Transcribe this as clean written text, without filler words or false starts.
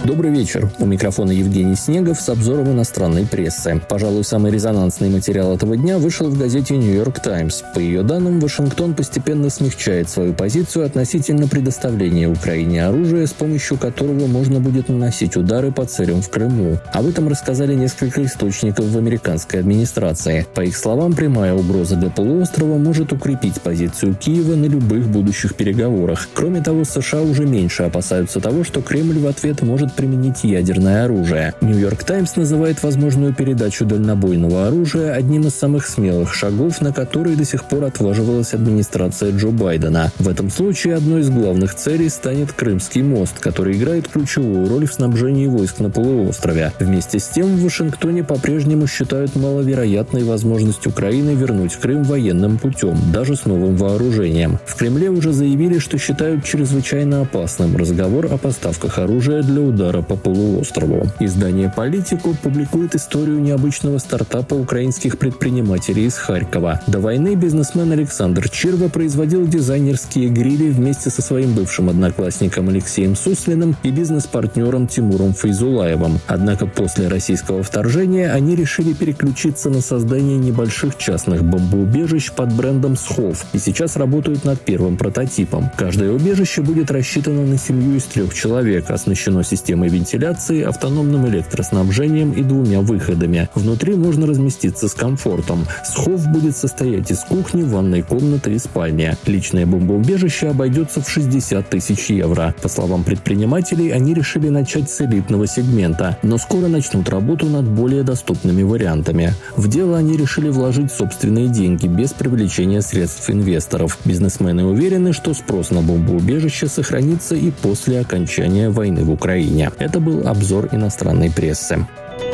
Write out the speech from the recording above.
Добрый вечер. У микрофона Евгений Снегов с обзором иностранной прессы. Пожалуй, самый резонансный материал этого дня вышел в газете New York Times. По ее данным, Вашингтон постепенно смягчает свою позицию относительно предоставления Украине оружия, с помощью которого можно будет наносить удары по целям в Крыму. Об этом рассказали несколько источников в американской администрации. По их словам, прямая угроза для полуострова может укрепить позицию Киева на любых будущих переговорах. Кроме того, США уже меньше опасаются того, что Кремль в ответ может применить ядерное оружие. New York Times называет возможную передачу дальнобойного оружия одним из самых смелых шагов, на которые до сих пор отваживалась администрация Джо Байдена. В этом случае одной из главных целей станет Крымский мост, который играет ключевую роль в снабжении войск на полуострове. Вместе с тем, в Вашингтоне по-прежнему считают маловероятной возможность Украины вернуть Крым военным путем, даже с новым вооружением. В Кремле уже заявили, что считают чрезвычайно опасным разговор о поставках оружия для удара по полуострову. Издание «Политику» публикует историю необычного стартапа украинских предпринимателей из Харькова. До войны бизнесмен Александр Чирва производил дизайнерские грили вместе со своим бывшим одноклассником Алексеем Суслиным и бизнес-партнером Тимуром Фейзулаевым. Однако после российского вторжения они решили переключиться на создание небольших частных бомбоубежищ под брендом «Схов» и сейчас работают над первым прототипом. Каждое убежище будет рассчитано на семью из 3 человек, оснащено системой вентиляции, автономным электроснабжением и 2 выходами. Внутри можно разместиться с комфортом. Схов будет состоять из кухни, ванной комнаты и спальни. Личное бомбоубежище обойдется в 60 тысяч евро. По словам предпринимателей, они решили начать с элитного сегмента, но скоро начнут работу над более доступными вариантами. В дело они решили вложить собственные деньги без привлечения средств инвесторов. Бизнесмены уверены, что спрос на бомбоубежище сохранится и после окончания войны в Украине. Это был обзор иностранной прессы.